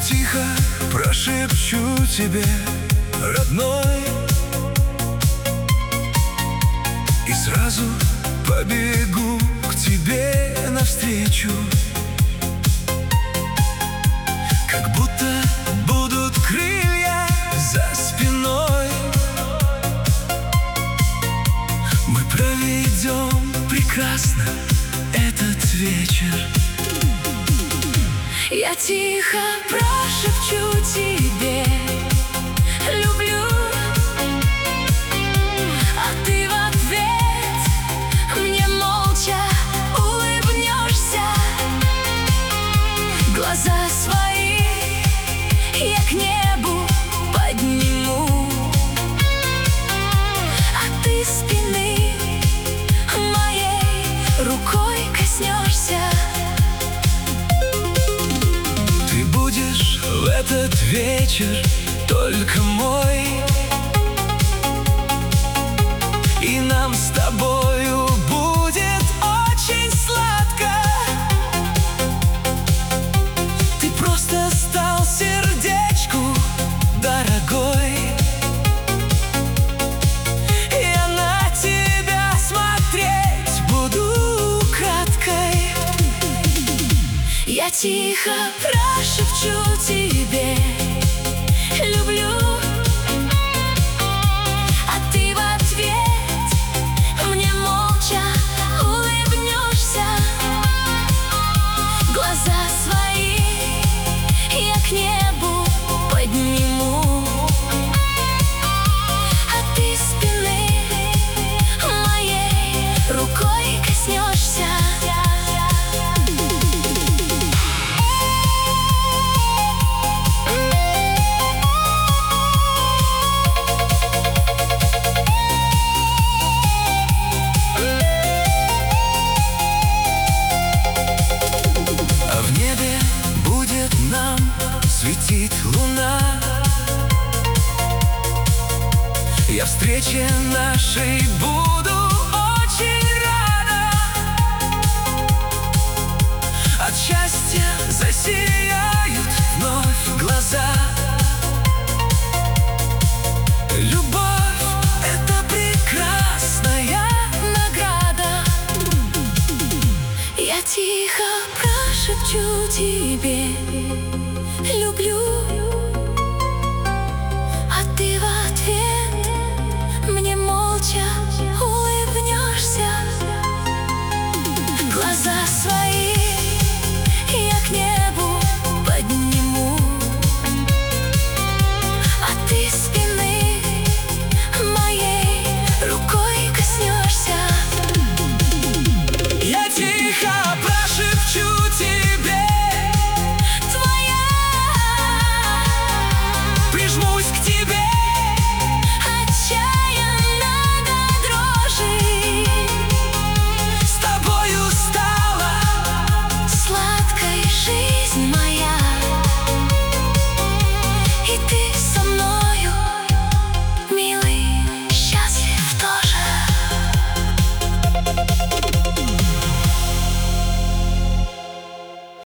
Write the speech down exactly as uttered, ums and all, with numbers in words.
тихо прошепчу тебе, родной, и сразу побегу к тебе навстречу. Как будто будут крылья за спиной. Мы проведем прекрасно этот вечер. Я тихо прошепчу тебе: люблю, а ты в ответ мне молча улыбнешься. Глаза свои я к небу подниму, а ты спины моей рукой коснешься. Ты будешь в этот вечер только мой, и нам с тобою будет очень сладко. Ты просто стал сердечку дорогой. Я на тебя смотреть буду украдкой. Я тихо прошепчу тебе: люблю, а ты в ответ мне молча улыбнешься. Глаза свои я к небу подниму, а ты спины моей рукой коснешься. Нам светит луна. Я встрече нашей буду очень рада. От счастья засияют вновь глаза. Любовь — это прекрасная награда. Я тихо прошепчу тебе: люблю, а ты в ответ мне молча улыбнешься. Глаза свои я к небу подниму, а ты спины моей рукой коснешься. Я тихо